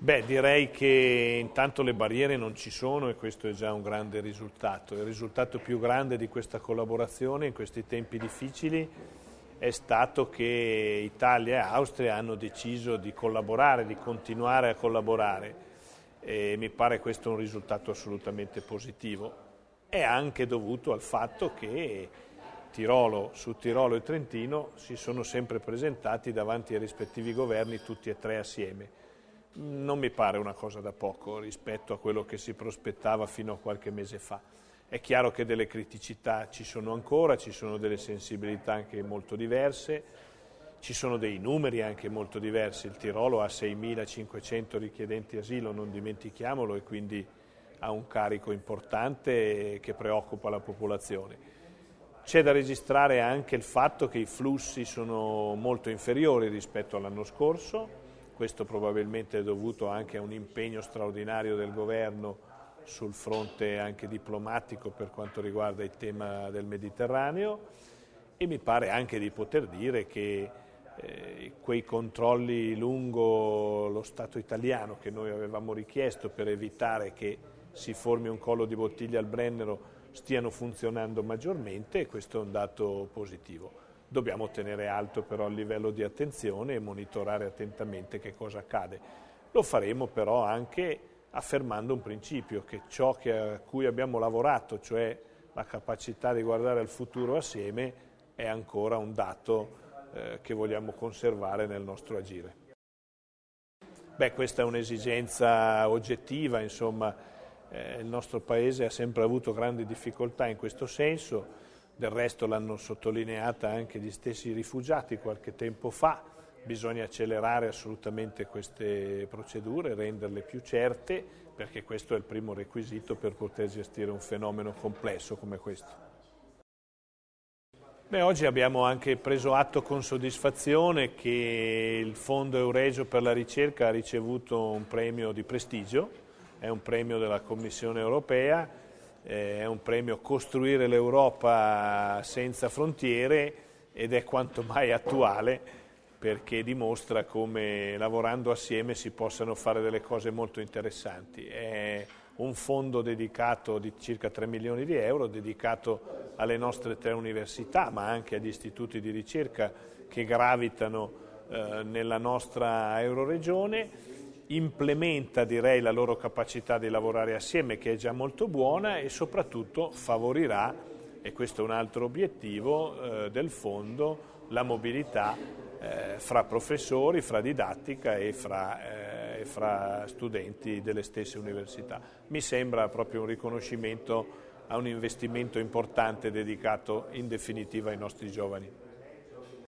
Beh, direi che intanto le barriere non ci sono e questo è già un grande risultato. Il risultato più grande di questa collaborazione in questi tempi difficili è stato che Italia e Austria hanno deciso di collaborare, di continuare a collaborare e mi pare questo un risultato assolutamente positivo. È anche dovuto al fatto che Sud Tirolo e Trentino si sono sempre presentati davanti ai rispettivi governi tutti e tre assieme. Non mi pare una cosa da poco rispetto a quello che si prospettava fino a qualche mese fa. È chiaro che delle criticità ci sono ancora, ci sono delle sensibilità anche molto diverse, ci sono dei numeri anche molto diversi. Il Tirolo ha 6.500 richiedenti asilo, non dimentichiamolo, e quindi ha un carico importante che preoccupa la popolazione. C'è da registrare anche il fatto che i flussi sono molto inferiori rispetto all'anno scorso. Questo probabilmente è dovuto anche a un impegno straordinario del governo sul fronte anche diplomatico per quanto riguarda il tema del Mediterraneo, e mi pare anche di poter dire che quei controlli lungo lo Stato italiano che noi avevamo richiesto per evitare che si formi un collo di bottiglia al Brennero stiano funzionando maggiormente, e questo è un dato positivo. Dobbiamo tenere alto però il livello di attenzione e monitorare attentamente che cosa accade. Lo faremo però anche affermando un principio, che ciò a cui abbiamo lavorato, cioè la capacità di guardare al futuro assieme, è ancora un dato che vogliamo conservare nel nostro agire. Beh, questa è un'esigenza oggettiva, insomma, il nostro Paese ha sempre avuto grandi difficoltà in questo senso. Del resto l'hanno sottolineata anche gli stessi rifugiati qualche tempo fa. Bisogna accelerare assolutamente queste procedure, renderle più certe, perché questo è il primo requisito per poter gestire un fenomeno complesso come questo. Beh, oggi abbiamo anche preso atto con soddisfazione che il Fondo Euregio per la ricerca ha ricevuto un premio di prestigio, è un premio della Commissione europea, è un premio Costruire l'Europa senza frontiere, ed è quanto mai attuale perché dimostra come lavorando assieme si possano fare delle cose molto interessanti. È un fondo dedicato di circa 3 milioni di euro, dedicato alle nostre 3 università, ma anche agli istituti di ricerca che gravitano nella nostra euroregione. Implementa, direi, la loro capacità di lavorare assieme, che è già molto buona, e soprattutto favorirà, e questo è un altro obiettivo del fondo, la mobilità fra professori, fra didattica e fra studenti delle stesse università. Mi sembra proprio un riconoscimento a un investimento importante dedicato in definitiva ai nostri giovani.